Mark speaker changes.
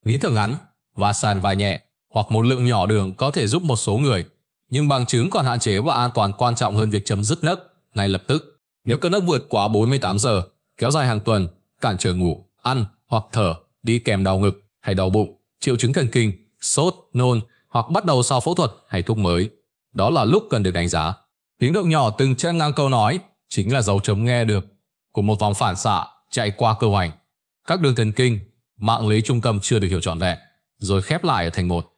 Speaker 1: Nghĩ thở ngắn, và sàn vai nhẹ hoặc một lượng nhỏ đường có thể giúp một số người, nhưng bằng chứng còn hạn chế và an toàn quan trọng hơn việc chấm dứt nấc ngay lập tức. Nếu cơn nấc vượt quá 48 giờ, kéo dài hàng tuần, cản trở ngủ, ăn hoặc thở, đi kèm đau ngực hay đau bụng, triệu chứng thần kinh, sốt, nôn hoặc bắt đầu sau phẫu thuật hay thuốc mới, đó là lúc cần được đánh giá. Tiếng động nhỏ từng chen ngang câu nói chính là dấu chấm nghe được của một vòng phản xạ chạy qua cơ hoành. Các đường thần kinh, mạng lưới trung tâm chưa được hiểu trọn vẹn, rồi khép lại ở thành một.